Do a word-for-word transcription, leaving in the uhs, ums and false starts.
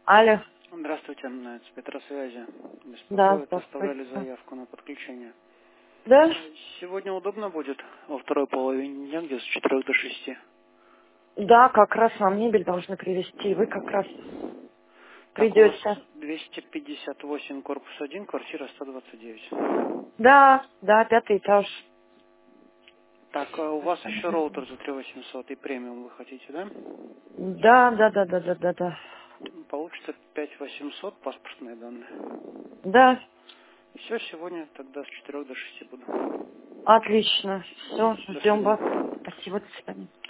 Алло. Здравствуйте, это спектросвязи. Да, Беспокоит, здравствуйте. оставляли заявку на подключение. Да? Сегодня удобно будет во второй половине дня, где с четырёх до шести. Да, как раз вам мебель должны привезти. Вы как раз Так, у вас придете. двести пятьдесят восемь, корпус один, квартира сто двадцать девять. Да, да, пятый этаж. Так, а у вас еще роутер за три тысячи восемьсот и премиум вы хотите, да? Да, да, да, да, да, да, да. Получится пять тысяч восемьсот, паспортные данные. Да, Все, сегодня тогда с четырёх до шести буду. отлично. Все, До ждем вас. свидания. Спасибо, до свидания.